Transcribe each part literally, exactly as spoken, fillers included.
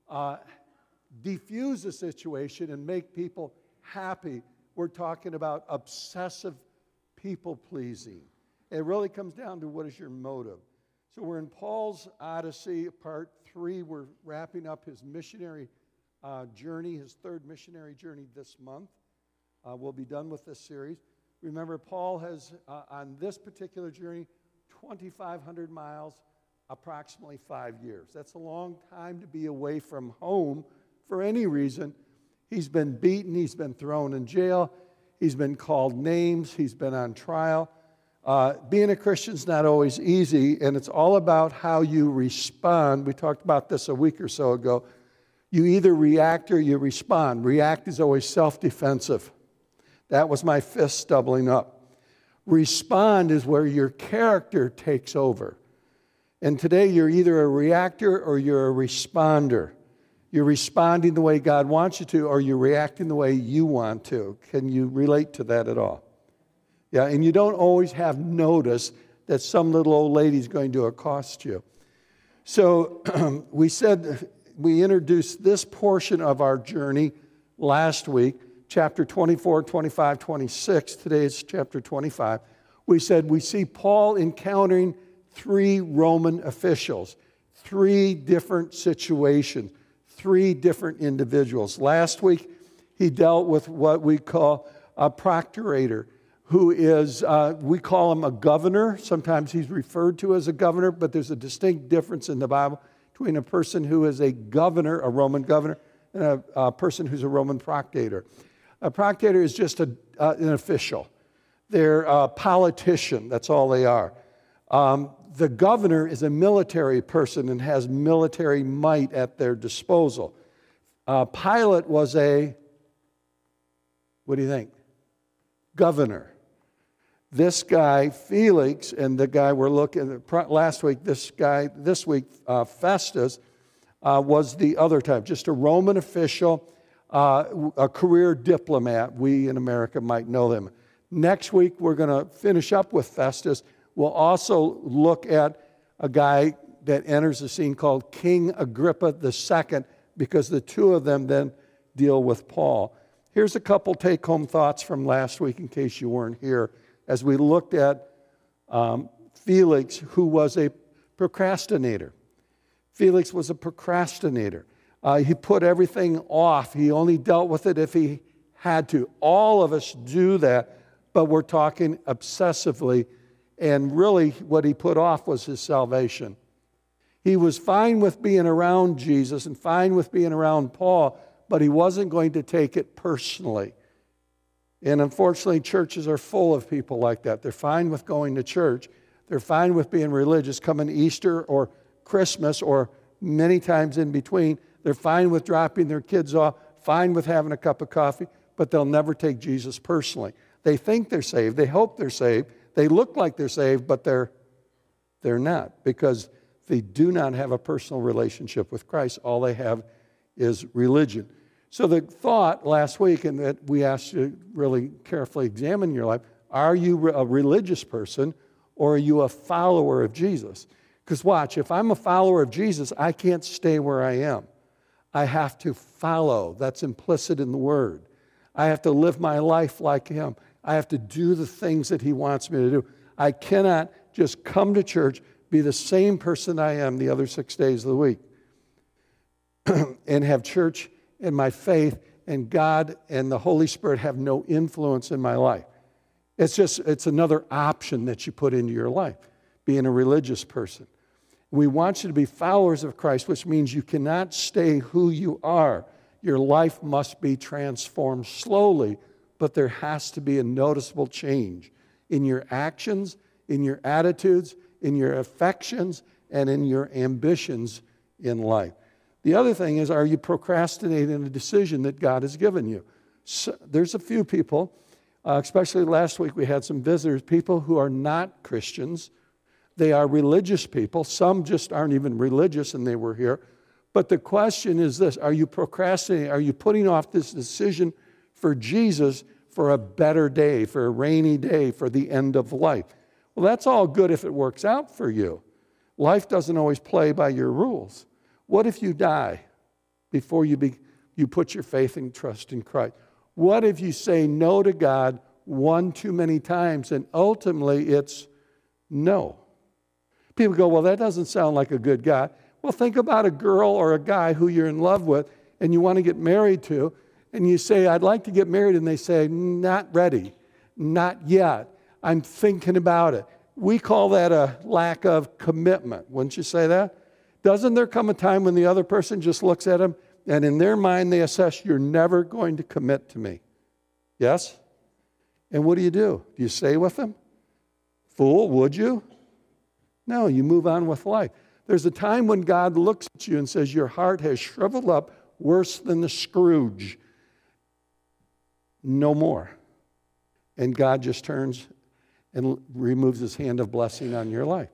uh, defuse a situation and make people happy. We're talking about obsessive people-pleasing. It really comes down to what is your motive. So we're in Paul's Odyssey, part three. We're wrapping up his missionary uh, journey, his third missionary journey this month. Uh, we'll be done with this series. Remember, Paul has, uh, on this particular journey, twenty-five hundred miles, approximately five years. That's a long time to be away from home for any reason. He's been beaten. He's been thrown in jail. He's been called names. He's been on trial. Uh, being a Christian's not always easy, and it's all about how you respond. We talked about this a week or so ago. You either react or you respond. React is always self-defensive. That was my fist doubling up. Respond is where your character takes over. And today you're either a reactor or you're a responder. You're responding the way God wants you to, or you're reacting the way you want to. Can you relate to that at all? Yeah, and you don't always have notice that some little old lady's going to accost you. So we said, we introduced this portion of our journey last week, chapter twenty-four, twenty-five, twenty-six. Today is chapter twenty-five. We said we see Paul encountering three Roman officials, three different situations, three different individuals. Last week, he dealt with what we call a procurator, who is, uh, we call him a governor. Sometimes he's referred to as a governor, but there's a distinct difference in the Bible between a person who is a governor, a Roman governor, and a, a person who's a Roman procurator. A procurator is just a, uh, an official. They're a politician. That's all they are. Um, the governor is a military person and has military might at their disposal. Uh, Pilate was a, what do you think? Governor. This guy, Felix, and the guy we're looking at last week, this guy, this week, uh, Festus, uh, was the other type, just a Roman official, uh, a career diplomat. We in America might know them. Next week, we're going to finish up with Festus. We'll also look at a guy that enters the scene called King Agrippa the Second, because the two of them then deal with Paul. Here's a couple take-home thoughts from last week in case you weren't here, as we looked at um, Felix, who was a procrastinator. Felix was a procrastinator. Uh, he put everything off. He only dealt with it if he had to. All of us do that, but we're talking obsessively, and really what he put off was his salvation. He was fine with being around Jesus and fine with being around Paul, but he wasn't going to take it personally. And unfortunately, churches are full of people like that. They're fine with going to church. They're fine with being religious, coming Easter or Christmas or many times in between. They're fine with dropping their kids off, fine with having a cup of coffee, but they'll never take Jesus personally. They think they're saved. They hope they're saved. They look like they're saved, but they're, they're not, because they do not have a personal relationship with Christ. All they have is religion. So the thought last week, and that we asked you to really carefully examine your life, are you a religious person or are you a follower of Jesus? Because watch, if I'm a follower of Jesus, I can't stay where I am. I have to follow. That's implicit in the word. I have to live my life like him. I have to do the things that he wants me to do. I cannot just come to church, be the same person I am the other six days of the week, and have church and my faith and God and the Holy Spirit have no influence in my life. It's just, it's another option that you put into your life, being a religious person. We want you to be followers of Christ, which means you cannot stay who you are. Your life must be transformed slowly, but there has to be a noticeable change in your actions, in your attitudes, in your affections, and in your ambitions in life. The other thing is, are you procrastinating a decision that God has given you? So, there's a few people, uh, especially last week we had some visitors, people who are not Christians. They are religious people. Some just aren't even religious and they were here. But the question is this, are you procrastinating? Are you putting off this decision for Jesus for a better day, for a rainy day, for the end of life? Well, that's all good if it works out for you. Life doesn't always play by your rules. What if you die? before you, be, you put your faith and trust in Christ? What if you say no to God one too many times and ultimately it's no? People go, well, that doesn't sound like a good guy. Well, think about a girl or a guy who you're in love with and you want to get married to, and you say, I'd like to get married, and they say, not ready, not yet. I'm thinking about it. We call that a lack of commitment. Wouldn't you say that? Doesn't there come a time when the other person just looks at them and in their mind they assess, you're never going to commit to me? Yes? And what do you do? Do you stay with them? Fool, would you? No, you move on with life. There's a time when God looks at you and says, your heart has shriveled up worse than the Scrooge. No more. And God just turns and removes his hand of blessing on your life.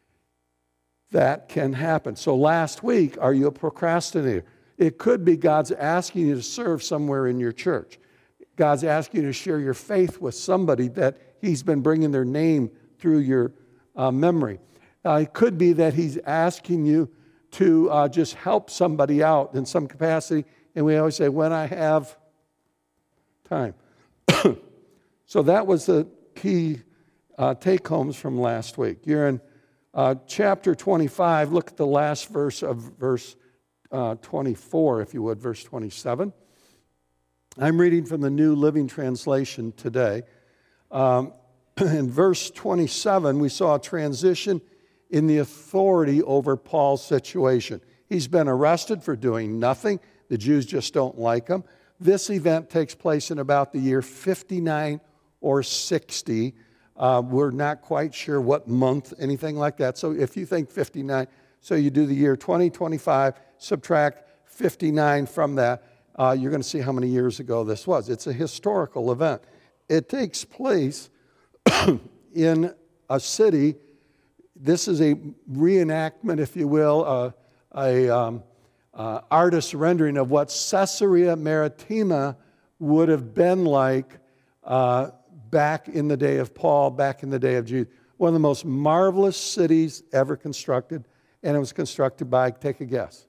That can happen. So last week, are you a procrastinator? It could be God's asking you to serve somewhere in your church. God's asking you to share your faith with somebody that he's been bringing their name through your uh, memory. Uh, it could be that he's asking you to uh, just help somebody out in some capacity. And we always say, when I have time. So that was the key uh, take-homes from last week. You're in uh, chapter twenty-five. Look at the last verse of verse uh, twenty-four, if you would, verse twenty-seven. I'm reading from the New Living Translation today. Um, in verse twenty-seven, we saw a transition in the authority over Paul's situation. He's been arrested for doing nothing. The Jews just don't like him. This event takes place in about the year fifty-nine or sixty. Uh, we're not quite sure what month, anything like that. So if you think fifty-nine, so you do the year twenty twenty-five, subtract fifty-nine from that, uh, you're going to see how many years ago this was. It's a historical event. It takes place in a city. This is a reenactment, if you will, uh, a um, uh, artist's rendering of what Caesarea Maritima would have been like uh, back in the day of Paul, back in the day of Jesus. One of the most marvelous cities ever constructed, and it was constructed by, take a guess,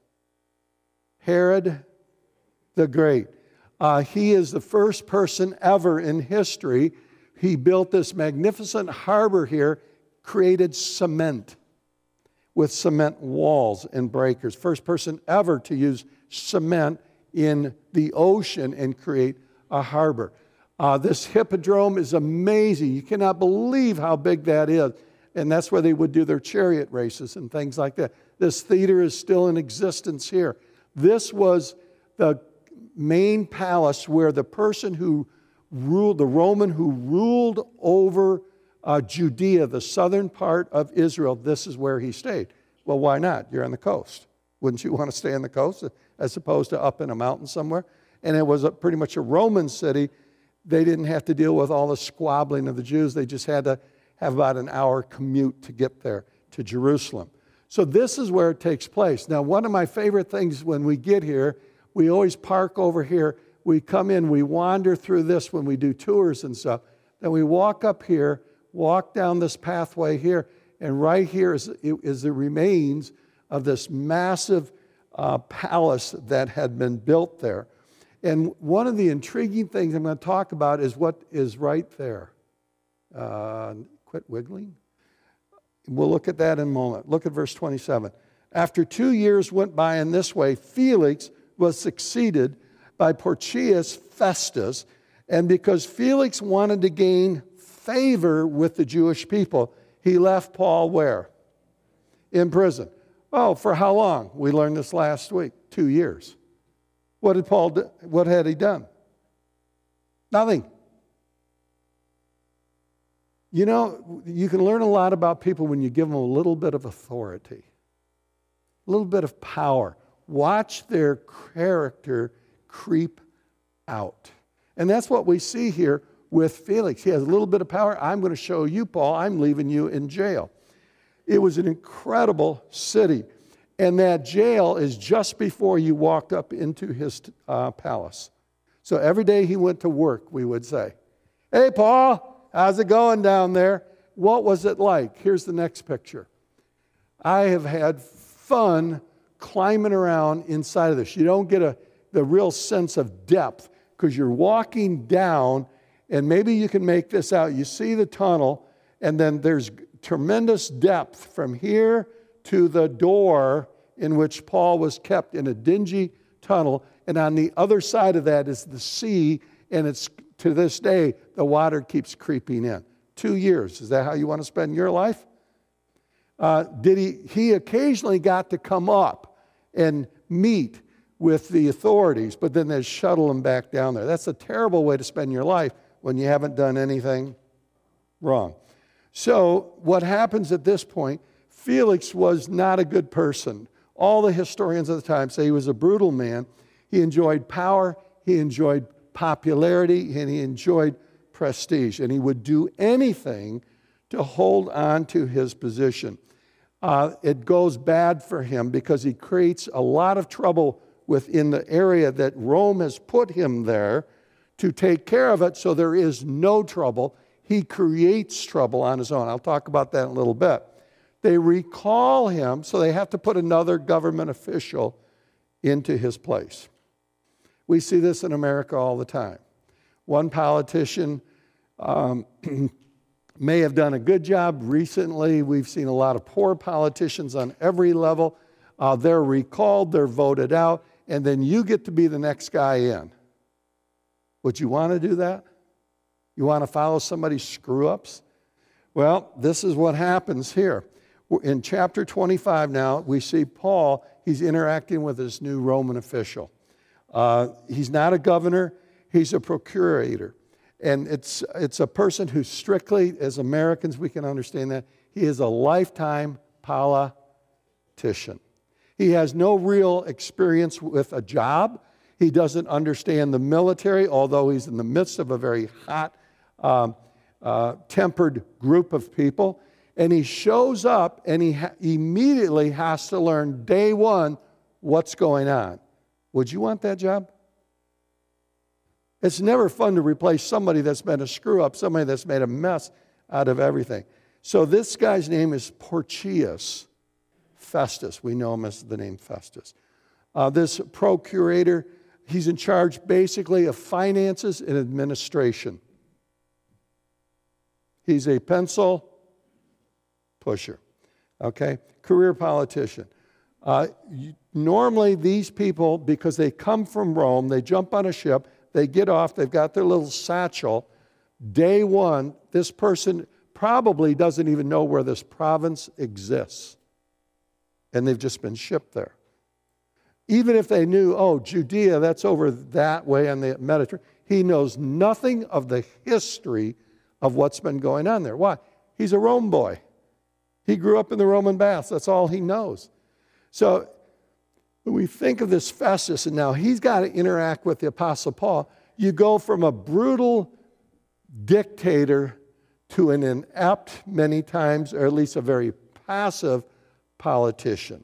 Herod the Great. Uh, he is the first person ever in history. He built this magnificent harbor here, created cement with cement walls and breakers. First person ever to use cement in the ocean and create a harbor. Uh, this hippodrome is amazing. You cannot believe how big that is. And that's where they would do their chariot races and things like that. This theater is still in existence here. This was the main palace where the person who ruled, the Roman who ruled over uh, Judea, the southern part of Israel, this is where he stayed. Well, why not? You're on the coast. Wouldn't you want to stay on the coast as opposed to up in a mountain somewhere? And it was a, pretty much a Roman city. They didn't have to deal with all the squabbling of the Jews. They just had to have about an hour commute to get there to Jerusalem. So this is where it takes place. Now, one of my favorite things when we get here, we always park over here. We come in, we wander through this when we do tours and stuff. Then we walk up here, walk down this pathway here, and right here is, is the remains of this massive uh, palace that had been built there. And one of the intriguing things I'm going to talk about is what is right there. Uh, quit wiggling. We'll look at that in a moment. Look at verse twenty-seven. After two years went by in this way, Felix was succeeded by Porcius Festus, and because Felix wanted to gain favor with the Jewish people, he left Paul where? In prison. Oh, for how long? We learned this last week. Two years. What did Paul do? What had he done? Nothing. You know, you can learn a lot about people when you give them a little bit of authority, a little bit of power. Watch their character creep out. And that's what we see here with Felix. He has a little bit of power. I'm going to show you, Paul. I'm leaving you in jail. It was an incredible city. And that jail is just before you walked up into his uh, palace. So every day he went to work, we would say, "Hey, Paul, how's it going down there?" What was it like? Here's the next picture. I have had fun climbing around inside of this. You don't get a, the real sense of depth because you're walking down, and maybe you can make this out. You see the tunnel, and then there's tremendous depth from here to the door in which Paul was kept in a dingy tunnel, and on the other side of that is the sea, and it's to this day, the water keeps creeping in. Two years, is that how you want to spend your life? Uh, did he, he occasionally got to come up and meet with the authorities, but then they'd shuttle him back down there. That's a terrible way to spend your life when you haven't done anything wrong. So what happens at this point, Felix was not a good person. All the historians of the time say he was a brutal man. He enjoyed power, he enjoyed popularity, and he enjoyed prestige. And he would do anything to hold on to his position. Uh, it goes bad for him because he creates a lot of trouble within the area that Rome has put him there to take care of it, so there is no trouble. He creates trouble on his own. I'll talk about that in a little bit. They recall him, so they have to put another government official into his place. We see this in America all the time. One politician um, may have done a good job. Recently, we've seen a lot of poor politicians on every level. Uh, they're recalled, they're voted out, and then you get to be the next guy in. Would you want to do that? You want to follow somebody's screw-ups? Well, this is what happens here. In chapter twenty-five now, we see Paul, he's interacting with this new Roman official. Uh, he's not a governor, he's a procurator. And it's, it's a person who strictly, as Americans, we can understand that, he is a lifetime politician. He has no real experience with a job. He doesn't understand the military, although he's in the midst of a very hot, um, uh, tempered group of people. And he shows up and he ha- immediately has to learn day one what's going on. Would you want that job? It's never fun to replace somebody that's been a screw-up, somebody that's made a mess out of everything. So this guy's name is Porcius Festus. We know him as the name Festus. Uh, this procurator, he's in charge basically of finances and administration. He's a pencil pusher, okay? Career politician. Uh, you, normally these people, because they come from Rome, they jump on a ship, they get off, they've got their little satchel. Day one, this person probably doesn't even know where this province exists. And they've just been shipped there. Even if they knew, oh, Judea, that's over that way on the Mediterranean, he knows nothing of the history of what's been going on there. Why? He's a Rome boy. He grew up in the Roman baths. That's all he knows. So when we think of this Festus, and now he's got to interact with the Apostle Paul, you go from a brutal dictator to an inept, many times, or at least a very passive politician.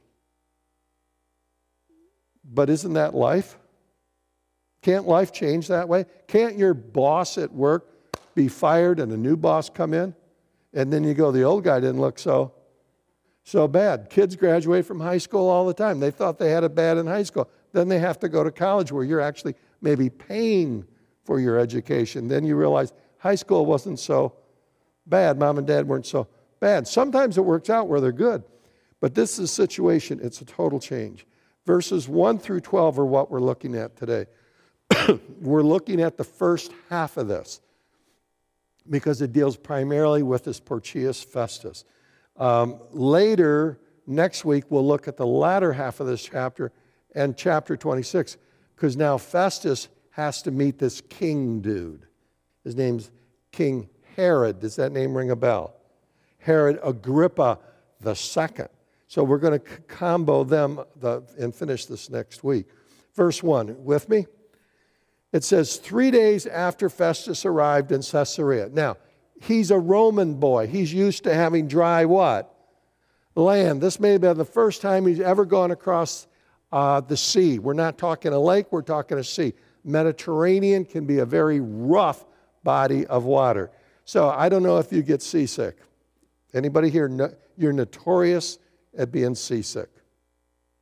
But isn't that life? Can't life change that way? Can't your boss at work be fired and a new boss come in? And then you go, the old guy didn't look so, so bad. Kids graduate from high school all the time. They thought they had it bad in high school. Then they have to go to college where you're actually maybe paying for your education. Then you realize high school wasn't so bad. Mom and dad weren't so bad. Sometimes it works out where they're good. But this is a situation, it's a total change. Verses one through twelve are what we're looking at today. We're looking at the first half of this because it deals primarily with this Porcius Festus. Um, later, next week, we'll look at the latter half of this chapter and chapter twenty-six, because now Festus has to meet this king dude. His name's King Herod. Does that name ring a bell? Herod Agrippa the Second. So we're going to combo them the, and finish this next week. Verse one, with me? It says, three days after Festus arrived in Caesarea. Now, he's a Roman boy. He's used to having dry what? Land. This may have been the first time he's ever gone across uh, the sea. We're not talking a lake, we're talking a sea. Mediterranean can be a very rough body of water. So I don't know if you get seasick. Anybody here, no, you're notorious at being seasick.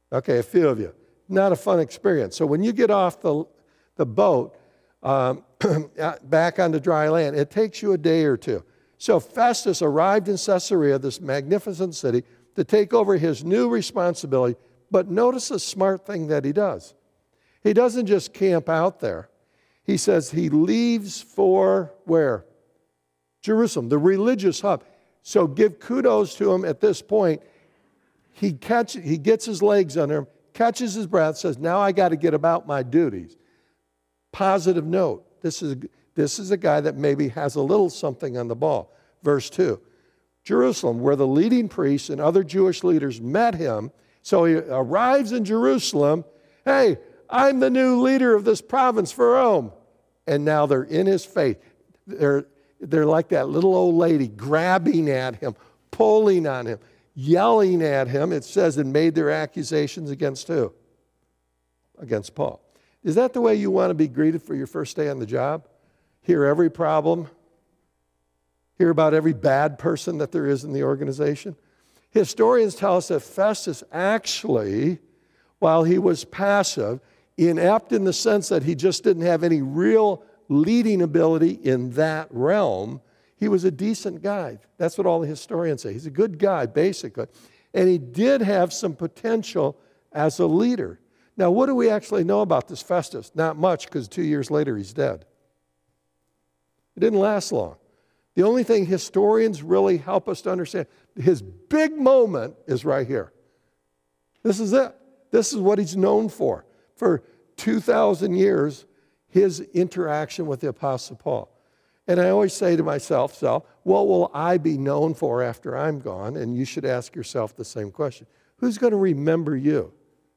Okay, a few of you. Not a fun experience. So when you get off the, the boat um, back onto dry land, it takes you a day or two. So Festus arrived in Caesarea, this magnificent city, to take over his new responsibility. But notice the smart thing that he does. He doesn't just camp out there. He says he leaves for where? Jerusalem, the religious hub. So give kudos to him at this point. He, catch, he gets his legs under him, catches his breath, says, now I got to get about my duties. Positive note. This is, this is a guy that maybe has a little something on the ball. Verse two, Jerusalem, where the leading priests and other Jewish leaders met him. So he arrives in Jerusalem. Hey, I'm the new leader of this province for Rome. And now they're in his face. They're, they're like that little old lady grabbing at him, pulling on him, yelling at him. It says, and made their accusations against who? Against Paul. Is that the way you want to be greeted for your first day on the job? Hear every problem? Hear about every bad person that there is in the organization? Historians tell us that Festus actually, while he was passive, inept in the sense that he just didn't have any real leading ability in that realm, he was a decent guy. That's what all the historians say. He's a good guy, basically. And he did have some potential as a leader. Now, what do we actually know about this Festus? Not much, because two years later he's dead. It didn't last long. The only thing historians really help us to understand, his big moment is right here. This is it. This is what he's known for. For two thousand years, his interaction with the Apostle Paul. And I always say to myself, so, what will I be known for after I'm gone? And you should ask yourself the same question. Who's going to remember you?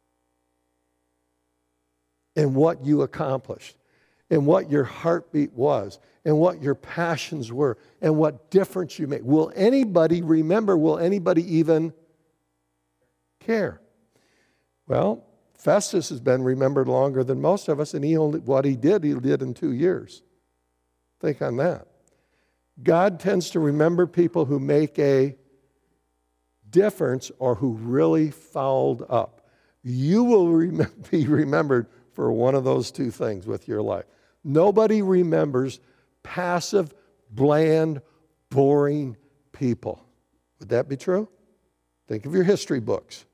And what you accomplished, and what your heartbeat was, and what your passions were, and what difference you made. Will anybody remember? Will anybody even care? Well, Festus has been remembered longer than most of us, and he only, what he did, he did in two years. Think on that. God tends to remember people who make a difference or who really fouled up. You will rem- be remembered for one of those two things with your life. Nobody remembers passive, bland, boring people. Would that be true? Think of your history books.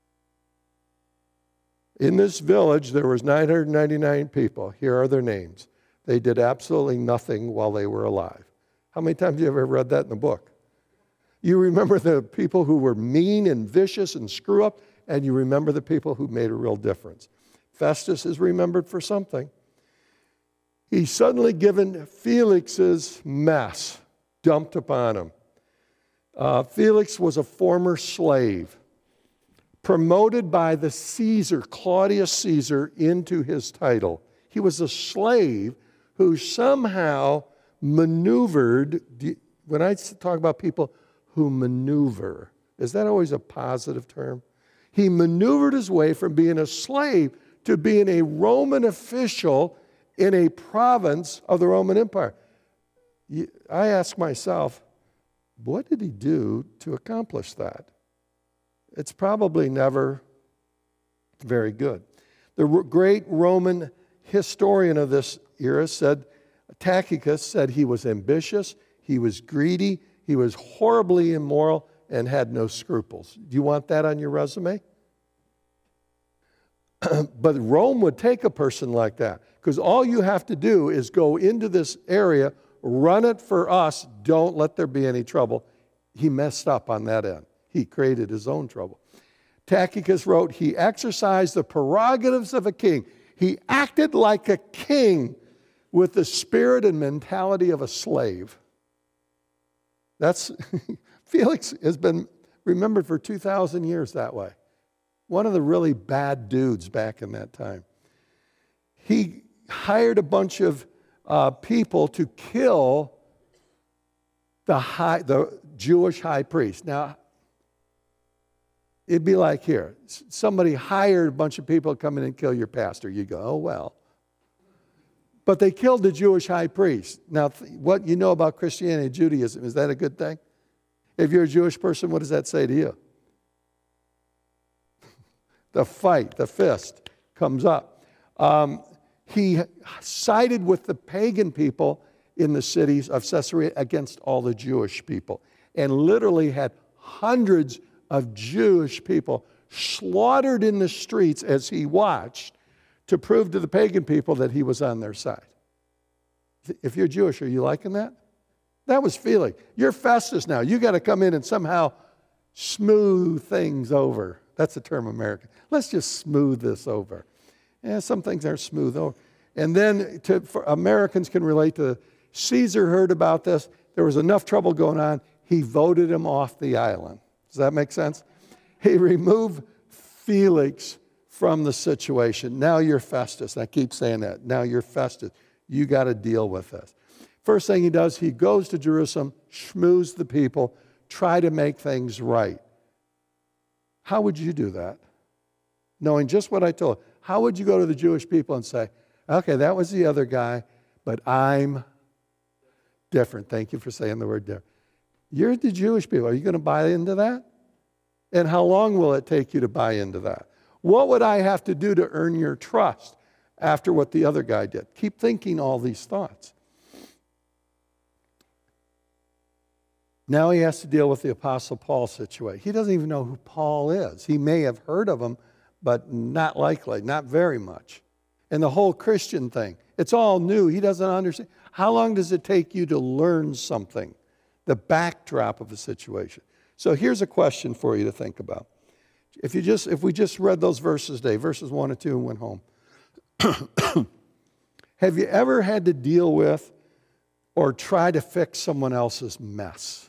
In this village, there was nine hundred ninety-nine people. Here are their names. They did absolutely nothing while they were alive. How many times have you ever read that in the book? You remember the people who were mean and vicious and screw up, and you remember the people who made a real difference. Festus is remembered for something. He's suddenly given Felix's mess dumped upon him. Uh, Felix was a former slave, promoted by the Caesar, Claudius Caesar, into his title. He was a slave who somehow maneuvered. When I talk about people who maneuver, is that always a positive term? He maneuvered his way from being a slave to being a Roman official in a province of the Roman Empire. I ask myself, what did he do to accomplish that? It's probably never very good. The great Roman historian of this era said, Tacitus said he was ambitious, he was greedy, he was horribly immoral, and had no scruples. Do you want that on your resume? But Rome would take a person like that, because all you have to do is go into this area, run it for us, don't let there be any trouble. He messed up on that end. He created his own trouble. Tacitus wrote, he exercised the prerogatives of a king. He acted like a king with the spirit and mentality of a slave. That's, Felix has been remembered for two thousand years that way. One of the really bad dudes back in that time. He hired a bunch of uh, people to kill the, high, the Jewish high priest. Now, it'd be like here. Somebody hired a bunch of people to come in and kill your pastor. You go, oh, well. But they killed the Jewish high priest. Now, what you know about Christianity and Judaism, is that a good thing? If you're a Jewish person, what does that say to you? the fight, the fist comes up. Um, he sided with the pagan people in the cities of Caesarea against all the Jewish people, and literally had hundreds of Jewish people slaughtered in the streets as he watched to prove to the pagan people that he was on their side. If you're Jewish, are you liking that? That was feeling. You're Festus now. You got to come in and somehow smooth things over. That's the term American. Let's just smooth this over. Yeah, some things aren't smooth over. And then to, for Americans can relate to, Caesar heard about this. There was enough trouble going on. He voted him off the island. Does that make sense? He removed Felix from the situation. Now you're Festus. I keep saying that. Now you're Festus. You got to deal with this. First thing he does, he goes to Jerusalem, schmooze the people, try to make things right. How would you do that? Knowing just what I told you. How would you go to the Jewish people and say, okay, that was the other guy, but I'm different. Thank you for saying the word different. You're the Jewish people. Are you going to buy into that? And how long will it take you to buy into that? What would I have to do to earn your trust after what the other guy did? Keep thinking all these thoughts. Now he has to deal with the Apostle Paul situation. He doesn't even know who Paul is. He may have heard of him, but not likely, not very much. And the whole Christian thing, it's all new. He doesn't understand. How long does it take you to learn something? The backdrop of a situation. So here's a question for you to think about. If you just, if we just read those verses today, verses one and two, and went home, have you ever had to deal with or try to fix someone else's mess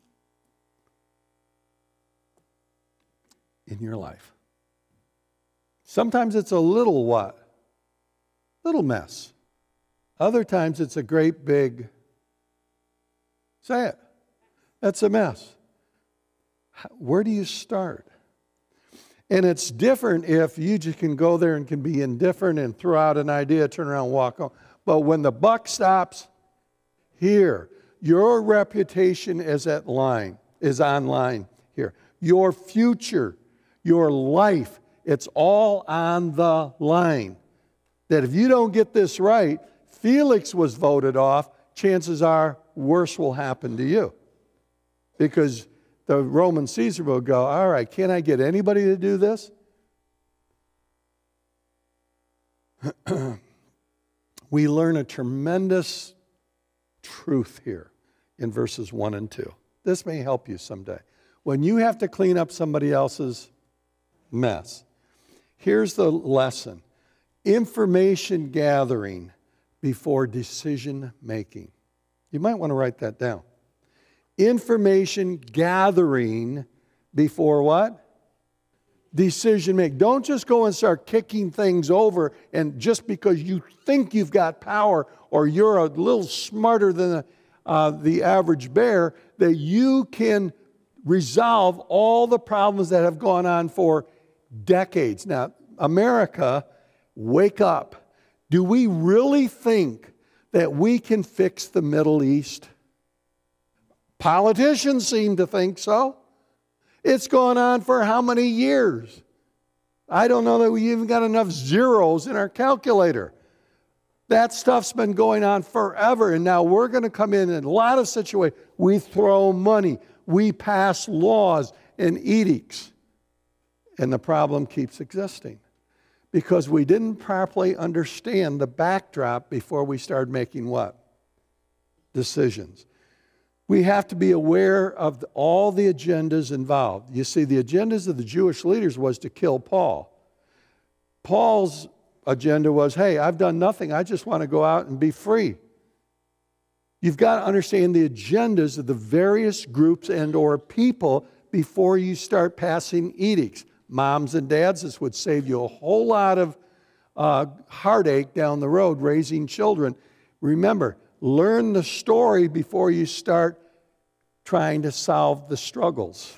in your life? Sometimes it's a little what? Little mess. Other times it's a great big, say it, that's a mess. Where do you start? And it's different if you just can go there and can be indifferent and throw out an idea, turn around, walk home. But when the buck stops here, your reputation is at line, is on line here. Your future, your life, it's all on the line. That if you don't get this right, Felix was voted off, chances are worse will happen to you. Because the Roman Caesar will go, all right, can I get anybody to do this? We learn a tremendous truth here in verses one and two. This may help you someday. When you have to clean up somebody else's mess, here's the lesson. Information gathering before decision making. You might want to write that down. Information gathering before what? Decision making. Don't just go and start kicking things over, and just because you think you've got power or you're a little smarter than uh, the average bear, that you can resolve all the problems that have gone on for decades. Now, America, wake up. Do we really think that we can fix the Middle East? Politicians seem to think so. It's gone on for how many years? I don't know that we even got enough zeros in our calculator. That stuff's been going on forever, and now we're going to come in in a lot of situations. We throw money. We pass laws and edicts. And the problem keeps existing because we didn't properly understand the backdrop before we started making what? Decisions. We have to be aware of the, all the agendas involved. You see, the agendas of the Jewish leaders was to kill Paul. Paul's agenda was, hey, I've done nothing. I just want to go out and be free. You've got to understand the agendas of the various groups and or people before you start passing edicts. Moms and dads, this would save you a whole lot of uh, heartache down the road raising children. Remember, learn the story before you start trying to solve the struggles.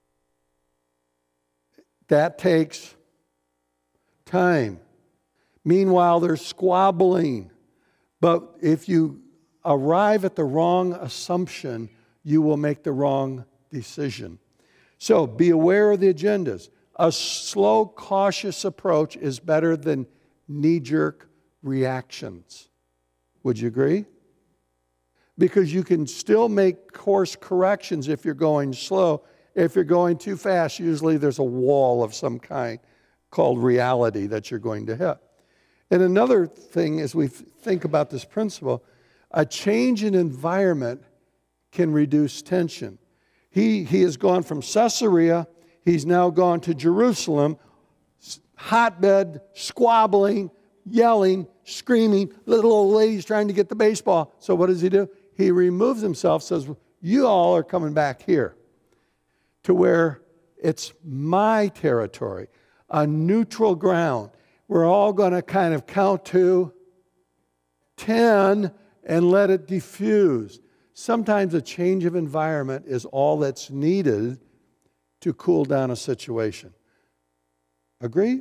That takes time. Meanwhile, there's squabbling. But if you arrive at the wrong assumption, you will make the wrong decision. So be aware of the agendas. A slow, cautious approach is better than knee-jerk reactions. Would you agree? Because you can still make course corrections if you're going slow. If you're going too fast, usually there's a wall of some kind called reality that you're going to hit. And another thing as we think about this principle, a change in environment can reduce tension. He, he has gone from Caesarea, he's now gone to Jerusalem, hotbed, squabbling, yelling, screaming, little old ladies trying to get the baseball. So what does he do? He removes himself, says, you all are coming back here to where it's my territory, a neutral ground. We're all going to kind of count to ten and let it diffuse. Sometimes a change of environment is all that's needed to cool down a situation. Agree?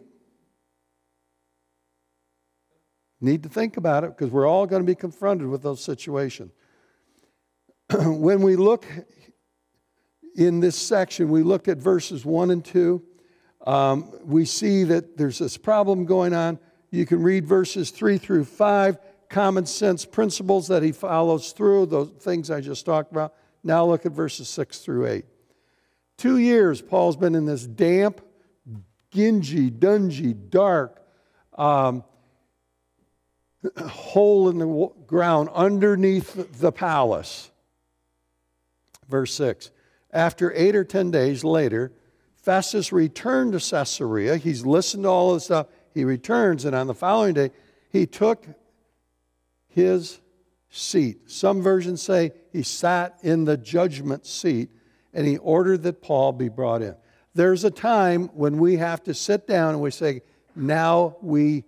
Need to think about it because we're all going to be confronted with those situations. When we look in this section, we look at verses one and two. Um, we see that there's this problem going on. You can read verses three through five, common sense principles that he follows through, those things I just talked about. Now look at verses six through eight. Two years Paul's been in this damp, dingy, dungy, dark um, hole in the ground underneath the palace. Verse six, after eight or ten days later, Festus returned to Caesarea. He's listened to all this stuff. He returns, and on the following day, he took his seat. Some versions say he sat in the judgment seat, and he ordered that Paul be brought in. There's a time when we have to sit down and we say, now we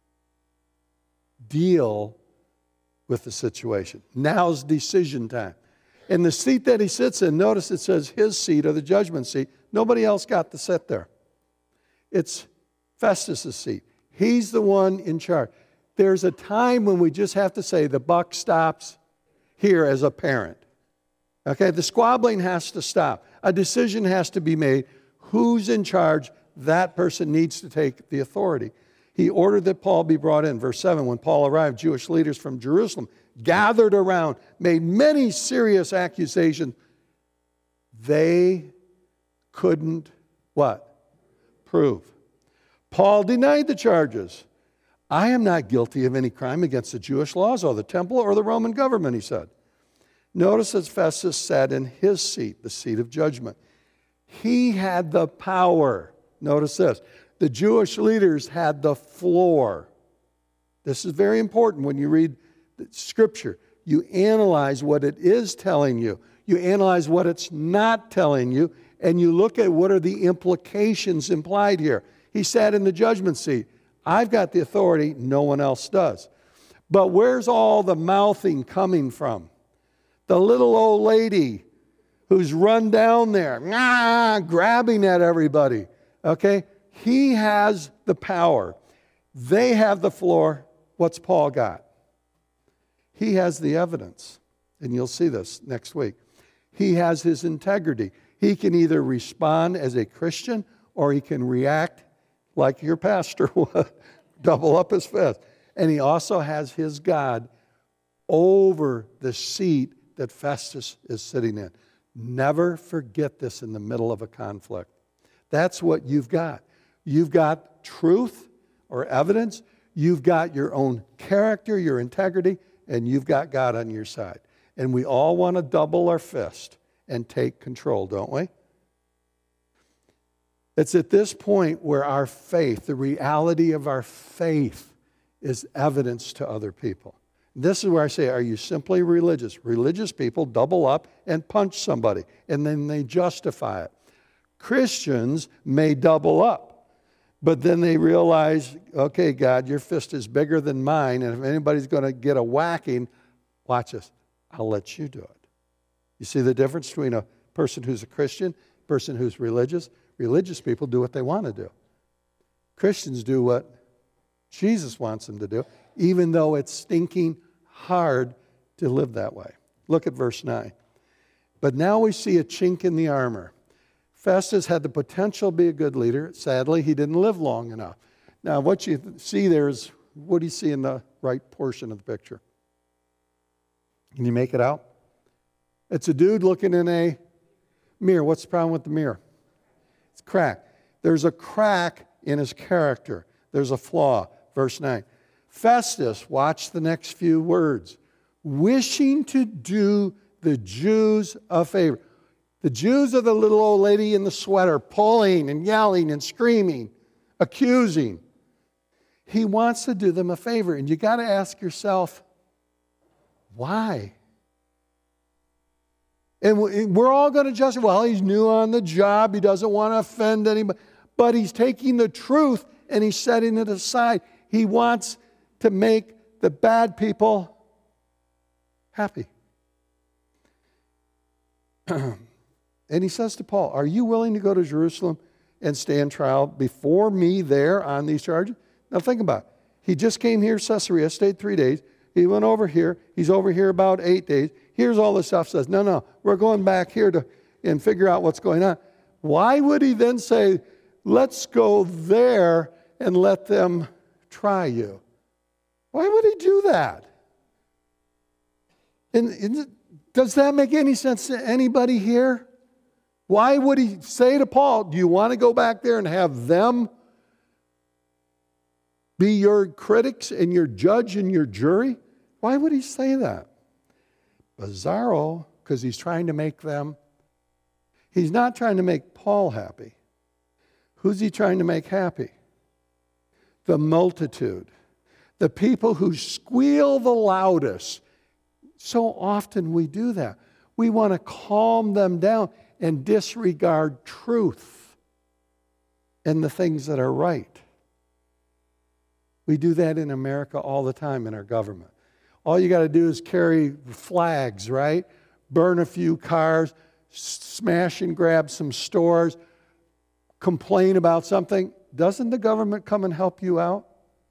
deal with the situation. Now's decision time. In the seat that he sits in, notice it says his seat or the judgment seat. Nobody else got to sit there. It's Festus' seat. He's the one in charge. There's a time when we just have to say the buck stops here as a parent. Okay, the squabbling has to stop. A decision has to be made. Who's in charge? That person needs to take the authority. He ordered that Paul be brought in. Verse seven, when Paul arrived, Jewish leaders from Jerusalem gathered around, made many serious accusations. They couldn't, what? Prove. Paul denied the charges. I am not guilty of any crime against the Jewish laws or the temple or the Roman government, he said. Notice that Festus sat in his seat, the seat of judgment. He had the power. Notice this. The Jewish leaders had the floor. This is very important when you read Scripture. You analyze what it is telling you. You analyze what it's not telling you. And you look at what are the implications implied here. He sat in the judgment seat. I've got the authority. No one else does. But where's all the mouthing coming from? The little old lady who's run down there, ah, grabbing at everybody. Okay? He has the power. They have the floor. What's Paul got? He has the evidence. And you'll see this next week. He has his integrity. He can either respond as a Christian or he can react like your pastor would, double up his fist. And he also has his God over the seat that Festus is sitting in. Never forget this in the middle of a conflict. That's what you've got. You've got truth or evidence. You've got your own character, your integrity, and you've got God on your side. And we all want to double our fist and take control, don't we? It's at this point where our faith, the reality of our faith, is evidence to other people. This is where I say, are you simply religious? Religious people double up and punch somebody, and then they justify it. Christians may double up, but then they realize, okay, God, your fist is bigger than mine, and if anybody's going to get a whacking, watch this, I'll let you do it. You see the difference between a person who's a Christian, a person who's religious? Religious people do what they want to do. Christians do what Jesus wants them to do, even though it's stinking hard to live that way. Look at verse nine. But now we see a chink in the armor. Festus had the potential to be a good leader. Sadly, he didn't live long enough. Now, what you see there is, what do you see in the right portion of the picture? Can you make it out? It's a dude looking in a mirror. What's the problem with the mirror? It's cracked. There's a crack in his character. There's a flaw. Verse nine. Festus, watch the next few words, wishing to do the Jews a favor. The Jews are the little old lady in the sweater, pulling and yelling and screaming, accusing. He wants to do them a favor. And you got to ask yourself, why? And we're all going to justify, well, he's new on the job. He doesn't want to offend anybody. But he's taking the truth and he's setting it aside. He wants to make the bad people happy. And he says to Paul, are you willing to go to Jerusalem and stand trial before me there on these charges? Now think about it. He just came here, Caesarea, stayed three days. He went over here. He's over here about eight days. Here's all this stuff. Says, no, no, we're going back here to and figure out what's going on. Why would he then say, let's go there and let them try you? Why would he do that? And, and does that make any sense to anybody here? Why would he say to Paul, do you want to go back there and have them be your critics and your judge and your jury? Why would he say that? Bizarro, because he's trying to make them. He's not trying to make Paul happy. Who's he trying to make happy? The multitude. The people who squeal the loudest. So often we do that. We want to calm them down and disregard truth and the things that are right. We do that in America all the time in our government. All you got to do is carry flags, right? Burn a few cars, smash and grab some stores, complain about something. Doesn't the government come and help you out?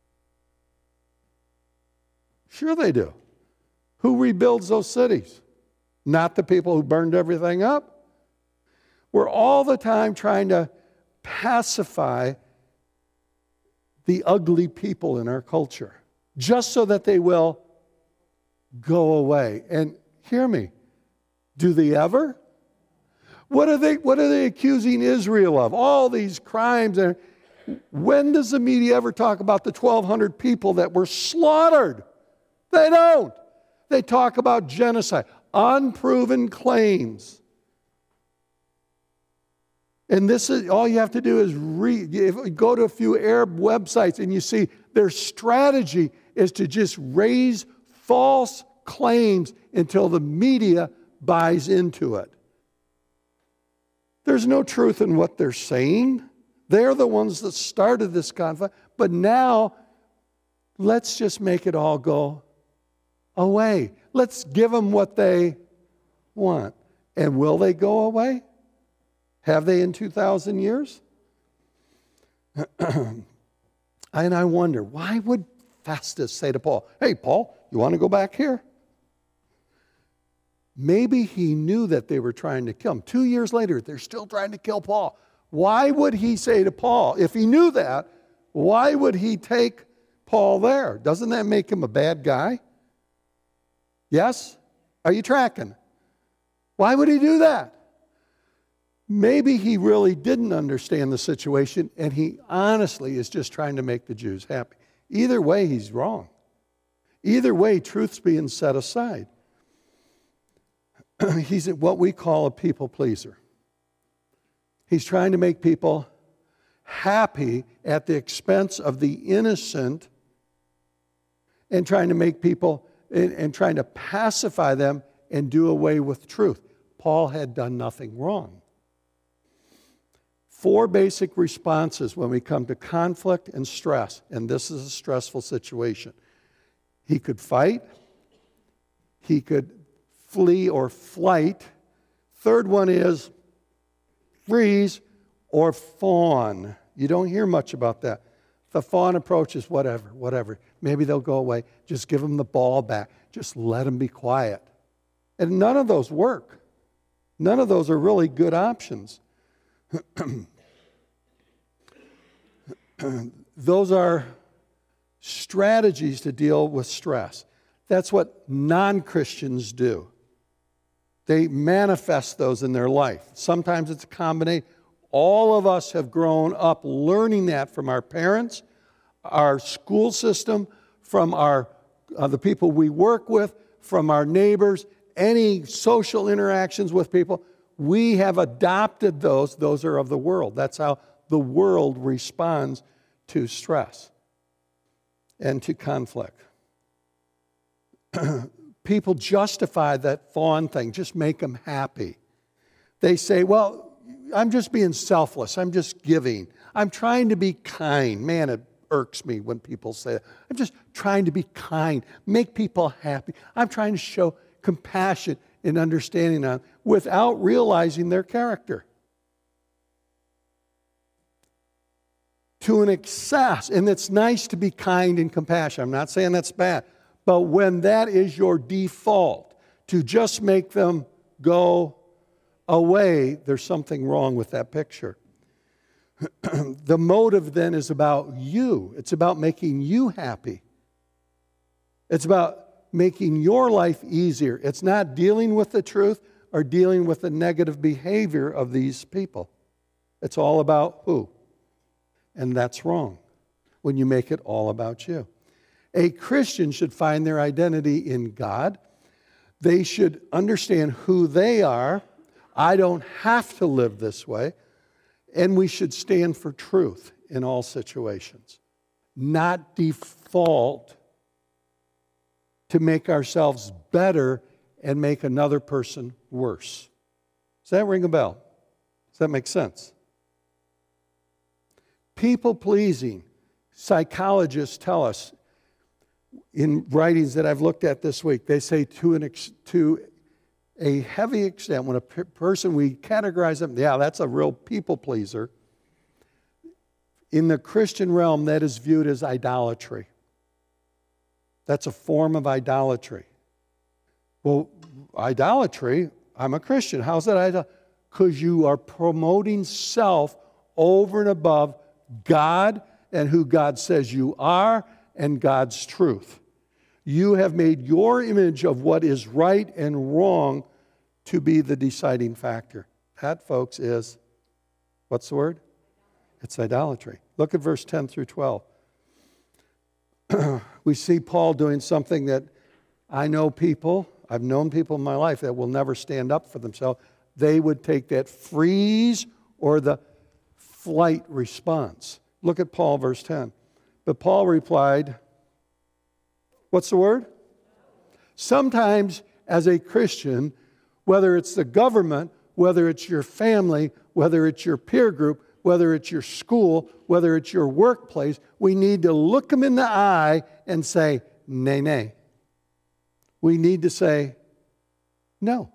Sure they do. Who rebuilds those cities? Not the people who burned everything up. We're all the time trying to pacify the ugly people in our culture, just so that they will go away. And hear me, do they ever? What are they, what are they accusing Israel of? All these crimes. And when does the media ever talk about the twelve hundred people that were slaughtered? They don't. They talk about genocide, unproven claims. And this is, all you have to do is read, if you go to a few Arab websites and you see their strategy is to just raise false claims until the media buys into it. There's no truth in what they're saying. They're the ones that started this conflict. But now, let's just make it all go away. Let's give them what they want. And will they go away? Have they in two thousand years? And I wonder, why would Festus say to Paul, hey, Paul, you want to go back here? Maybe he knew that they were trying to kill him. Two years later, they're still trying to kill Paul. Why would he say to Paul, if he knew that, why would he take Paul there? Doesn't that make him a bad guy? Yes? Are you tracking? Why would he do that? Maybe he really didn't understand the situation and he honestly is just trying to make the Jews happy. Either way, he's wrong. Either way, truth's being set aside. He's what we call a people pleaser. He's trying to make people happy at the expense of the innocent and trying to make people and, and trying to pacify them and do away with truth. Paul had done nothing wrong. Four basic responses when we come to conflict and stress, and this is a stressful situation. He could fight, he could flee or flight. Third one is freeze or fawn. You don't hear much about that. The fawn approach is whatever, whatever. Maybe they'll go away. Just give them the ball back. Just let them be quiet. And none of those work. None of those are really good options. Those are strategies to deal with stress. That's what non-Christians do. They manifest those in their life. Sometimes it's a combination. All of us have grown up learning that from our parents, our school system, from our uh, the people we work with, from our neighbors, any social interactions with people. We have adopted those. Those are of the world. That's how the world responds to stress and to conflict. People justify that fawn thing, just make them happy. They say, well, I'm just being selfless. I'm just giving. I'm trying to be kind. Man, it irks me when people say that. I'm just trying to be kind, make people happy. I'm trying to show compassion and understanding on without realizing their character. To an excess, and it's nice to be kind and compassionate. I'm not saying that's bad. But when that is your default, to just make them go away, there's something wrong with that picture. The motive then is about you. It's about making you happy. It's about making your life easier. It's not dealing with the truth or dealing with the negative behavior of these people. It's all about who? And that's wrong when you make it all about you. A Christian should find their identity in God. They should understand who they are. I don't have to live this way. And we should stand for truth in all situations, not default to make ourselves better and make another person worse. Does that ring a bell? Does that make sense? People-pleasing, psychologists tell us in writings that I've looked at this week, they say to an ex- to a heavy extent, when a p- person, we categorize them, yeah, that's a real people pleaser. In the Christian realm, that is viewed as idolatry. That's a form of idolatry. Well, idolatry, I'm a Christian. How's that idolatry? Because you are promoting self over and above God and who God says you are and God's truth. You have made your image of what is right and wrong to be the deciding factor. That, folks, is, what's the word? It's idolatry. Look at verse ten through twelve. We see Paul doing something that I know people, I've known people in my life that will never stand up for themselves. They would take that freeze or the flight response. Look at Paul, verse ten. But Paul replied, what's the word? Sometimes as a Christian, whether it's the government, whether it's your family, whether it's your peer group, whether it's your school, whether it's your workplace, we need to look them in the eye and say, nay, nay. We need to say, no.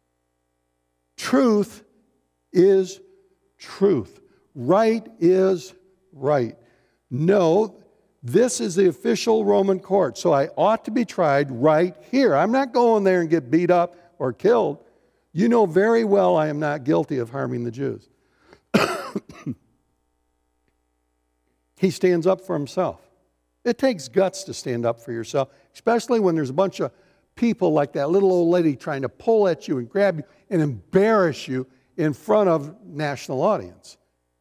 Truth is truth. Right is right. No, this is the official Roman court, so I ought to be tried right here. I'm not going there and get beat up or killed. You know very well I am not guilty of harming the Jews. He stands up for himself. It takes guts to stand up for yourself, especially when there's a bunch of people like that little old lady trying to pull at you and grab you and embarrass you in front of national audience.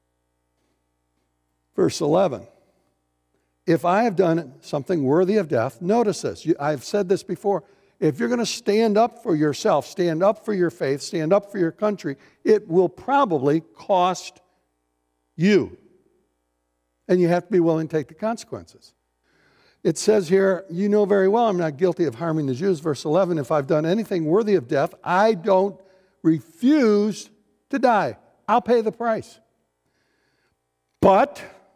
Verse eleven. If I have done something worthy of death, notice this. You, I've said this before. If you're going to stand up for yourself, stand up for your faith, stand up for your country, it will probably cost you. And you have to be willing to take the consequences. It says here, you know very well I'm not guilty of harming the Jews. Verse eleven, if I've done anything worthy of death, I don't refuse to die. I'll pay the price. But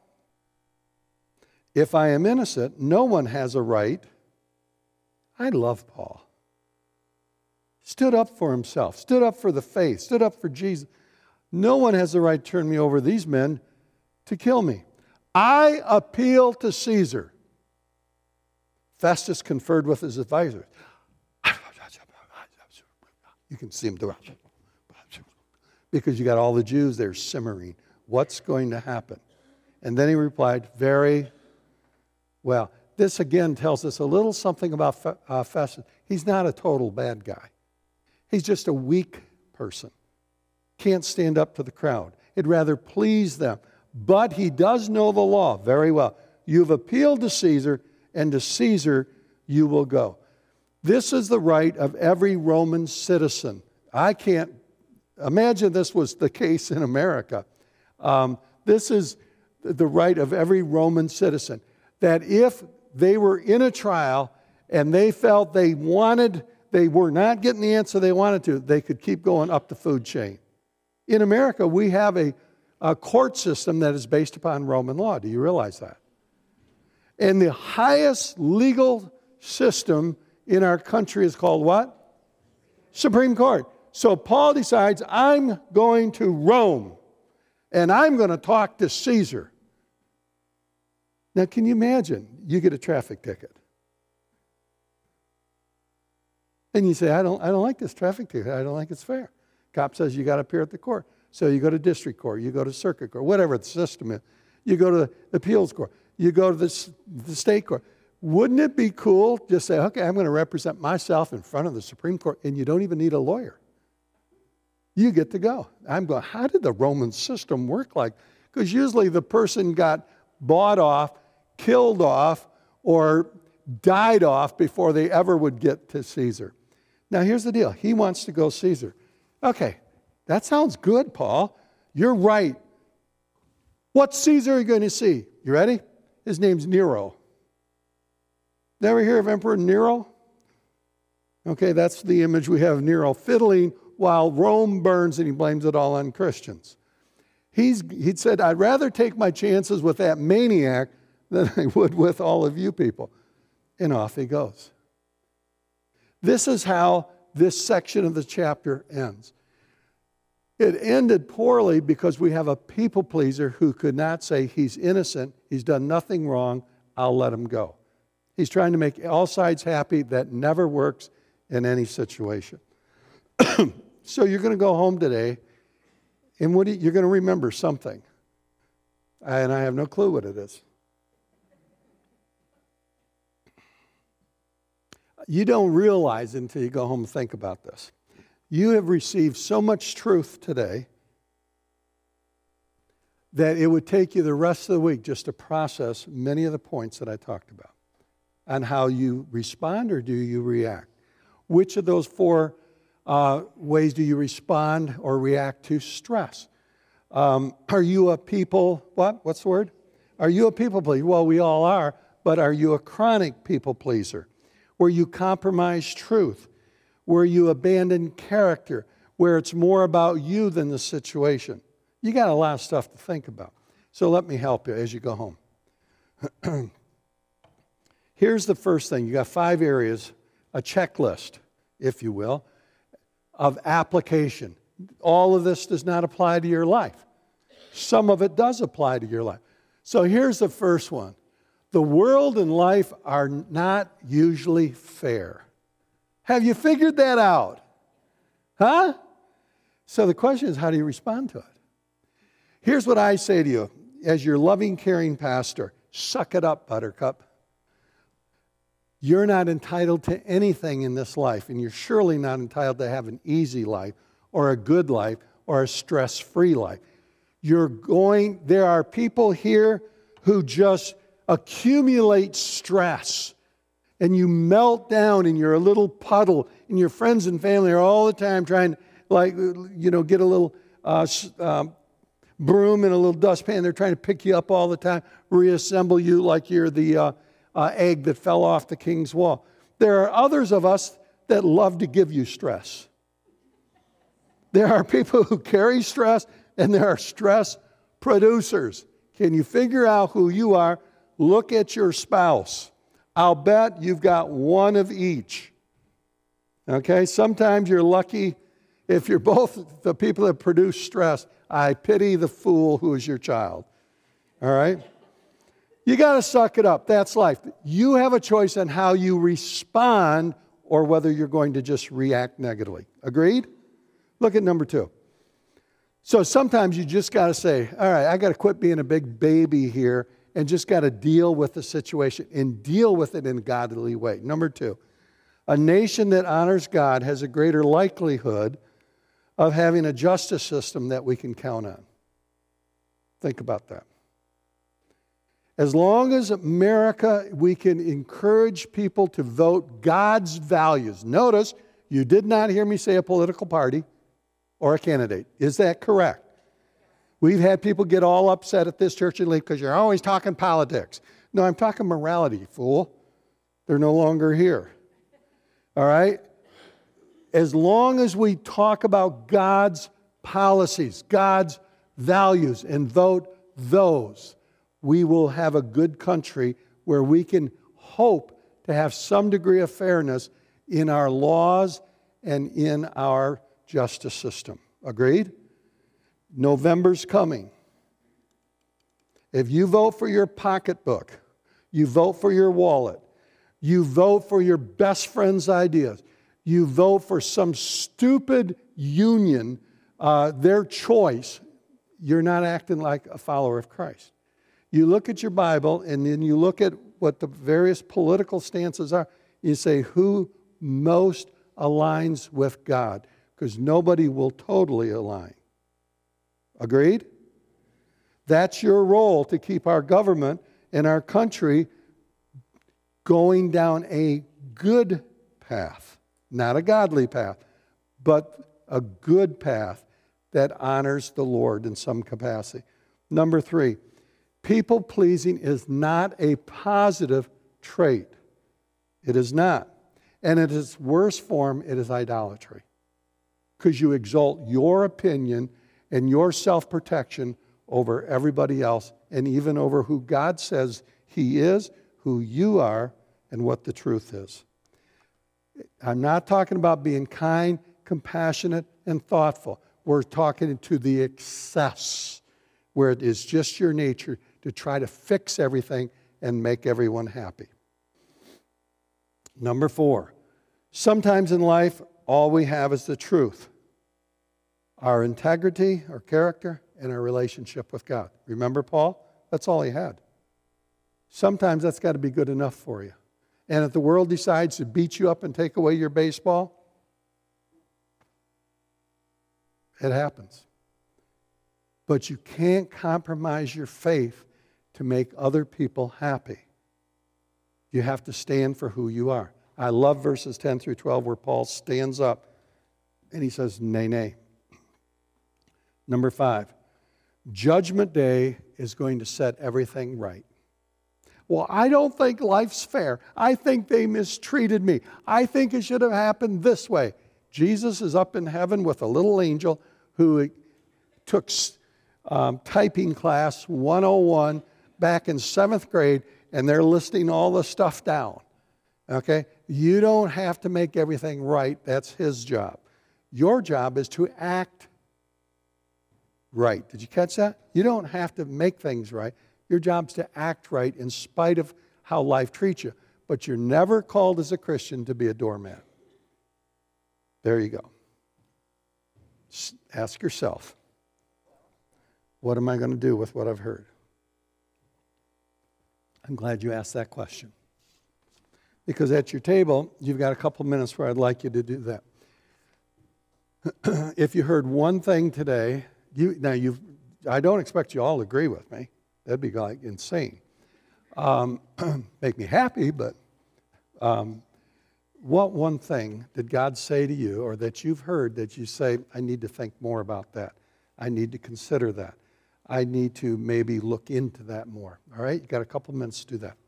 if I am innocent, no one has a right. I love Paul. Stood up for himself, stood up for the faith, stood up for Jesus. No one has the right to turn me over these men to kill me. I appeal to Caesar. Festus conferred with his advisors. You can see him do it. because you got all the Jews there simmering. What's going to happen? And then he replied, very well. This again tells us a little something about uh, Festus. He's not a total bad guy. He's just a weak person. Can't stand up to the crowd. He'd rather please them. But he does know the law very well. You've appealed to Caesar, and to Caesar you will go. This is the right of every Roman citizen. I can't imagine this was the case in America. Um, this is the right of every Roman citizen, that if they were in a trial and they felt they wanted, they were not getting the answer they wanted to, they could keep going up the food chain. In America, we have a, a court system that is based upon Roman law. Do you realize that? And the highest legal system in our country is called what? Supreme Court. So Paul decides, I'm going to Rome, and I'm going to talk to Caesar. Now, can you imagine? You get a traffic ticket. And you say, I don't, I don't like this traffic ticket. I don't think it's fair. Cop says you got to appear at the court. So you go to district court, you go to circuit court, whatever the system is. You go to the appeals court, you go to the, the state court. Wouldn't it be cool to just say, okay, I'm going to represent myself in front of the Supreme Court, and you don't even need a lawyer. You get to go. I'm going, how did the Roman system work like? Because usually the person got bought off, killed off, or died off before they ever would get to Caesar. Now here's the deal. He wants to go Caesar. Okay, that sounds good, Paul. You're right. What Caesar are you going to see? You ready? His name's Nero. Never hear of Emperor Nero? Okay, that's the image we have of Nero fiddling while Rome burns, and he blames it all on Christians. He's, he said, I'd rather take my chances with that maniac than I would with all of you people. And off he goes. This is how this section of the chapter ends. It ended poorly because we have a people pleaser who could not say he's innocent, he's done nothing wrong, I'll let him go. He's trying to make all sides happy. That never works in any situation. So you're going to go home today, and what do you, you're going to remember something. And I have no clue what it is. You don't realize until you go home and think about this. You have received so much truth today that it would take you the rest of the week just to process many of the points that I talked about on how you respond or do you react. Which of those four uh, ways do you respond or react to stress? Um, are you a people, what? What's the word? Are you a people pleaser? Well, we all are, but are you a chronic people pleaser? Where you compromise truth? Where you abandon character? Where it's more about you than the situation? You got a lot of stuff to think about. So let me help you as you go home. Here's the first thing. You got five areas, a checklist, if you will, of application. All of this does not apply to your life. Some of it does apply to your life. So here's the first one. The world and life are not usually fair. Have you figured that out? Huh? So the question is, how do you respond to it? Here's what I say to you as your loving, caring pastor. Suck it up, Buttercup. You're not entitled to anything in this life, and you're surely not entitled to have an easy life or a good life or a stress-free life. You're going, there are people here who just accumulate stress, and you melt down and you're a little puddle, and your friends and family are all the time trying, like, you know, get a little uh, um, broom and a little dustpan. They're trying to pick you up all the time, reassemble you like you're the uh, uh, egg that fell off the king's wall. There are others of us that love to give you stress. There are people who carry stress, and there are stress producers. Can you figure out who you are? Look at your spouse. I'll bet you've got one of each. Okay? Sometimes you're lucky if you're both the people that produce stress. I pity the fool who is your child. All right? You got to suck it up. That's life. You have a choice on how you respond or whether you're going to just react negatively. Agreed? Look at number two. So sometimes you just got to say, all right, I got to quit being a big baby here and just got to deal with the situation and deal with it in a godly way. Number two, a nation that honors God has a greater likelihood of having a justice system that we can count on. Think about that. As long as America, we can encourage people to vote God's values. Notice, you did not hear me say a political party or a candidate. Is that correct? We've had people get all upset at this church and leave because you're always talking politics. No, I'm talking morality, fool. They're no longer here. All right? As long as we talk about God's policies, God's values, and vote those, we will have a good country where we can hope to have some degree of fairness in our laws and in our justice system. Agreed? November's coming. If you vote for your pocketbook, you vote for your wallet, you vote for your best friend's ideas, you vote for some stupid union, uh, their choice, you're not acting like a follower of Christ. You look at your Bible and then you look at what the various political stances are. You say, who most aligns with God? Because nobody will totally align. Agreed? That's your role to keep our government and our country going down a good path. Not a godly path, but a good path that honors the Lord in some capacity. Number three, people-pleasing is not a positive trait. It is not. And in its worst form, it is idolatry. Because you exalt your opinion and your self-protection over everybody else and even over who God says He is, who you are, and what the truth is. I'm not talking about being kind, compassionate, and thoughtful. We're talking to the excess, where it is just your nature to try to fix everything and make everyone happy. Number four, sometimes in life, all we have is the truth. Our integrity, our character, and our relationship with God. Remember Paul? That's all he had. Sometimes that's got to be good enough for you. And if the world decides to beat you up and take away your baseball, it happens. But you can't compromise your faith to make other people happy. You have to stand for who you are. I love verses ten through twelve where Paul stands up and he says, nay, nay. Number five, Judgment Day is going to set everything right. Well, I don't think life's fair. I think they mistreated me. I think it should have happened this way. Jesus is up in heaven with a little angel who took um, typing class one oh one back in seventh grade, and they're listing all the stuff down. Okay? You don't have to make everything right. That's his job. Your job is to act right. Did you catch that? You don't have to make things right. Your job is to act right in spite of how life treats you. But you're never called as a Christian to be a doormat. There you go. Ask yourself, what am I going to do with what I've heard? I'm glad you asked that question. Because at your table, you've got a couple minutes where I'd like you to do that. If you heard one thing today, you now you've I don't expect you all to agree with me. That'd be like insane. Um, make me happy, but um, what one thing did God say to you or that you've heard that you say, I need to think more about that. I need to consider that. I need to maybe look into that more. All right? You got a couple minutes to do that.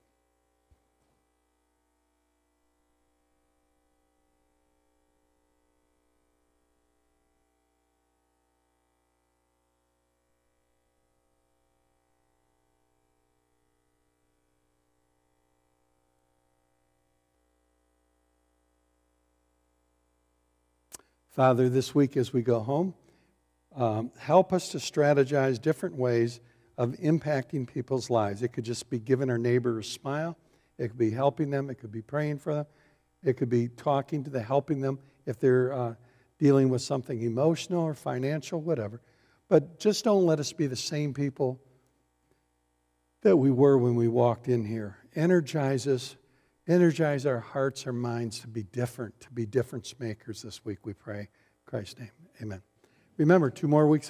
Father, this week as we go home, um, help us to strategize different ways of impacting people's lives. It could just be giving our neighbor a smile. It could be helping them. It could be praying for them. It could be talking to them, helping them if they're uh, dealing with something emotional or financial, whatever. But just don't let us be the same people that we were when we walked in here. Energize us. Energize our hearts, our minds to be different, to be difference makers this week, we pray. In Christ's name, amen. Remember, two more weeks